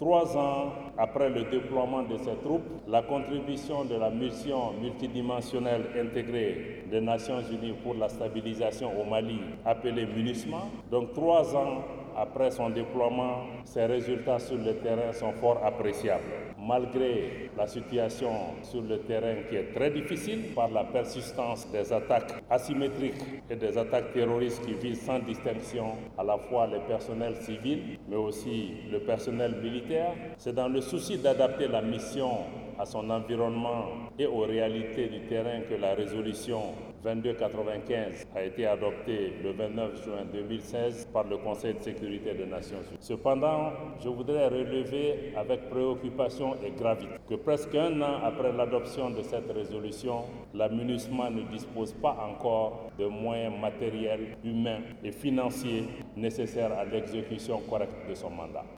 3 ans après le déploiement de ces troupes, la contribution de la mission multidimensionnelle intégrée des Nations Unies pour la stabilisation au Mali, appelée MINUSMA, donc 3 ans après son déploiement, ses résultats sur le terrain sont fort appréciables. Malgré la situation sur le terrain qui est très difficile par la persistance des attaques asymétriques et des attaques terroristes qui visent sans distinction à la fois les personnels civils mais aussi le personnel militaire, c'est dans le souci d'adapter la mission à son environnement et aux réalités du terrain que la résolution 2295 a été adoptée le 29 juin 2016 par le Conseil de sécurité des Nations Unies. Cependant, je voudrais relever avec préoccupation et gravité que presque 1 an après l'adoption de cette résolution, la MINUSMA ne dispose pas encore de moyens matériels, humains et financiers nécessaires à l'exécution correcte de son mandat.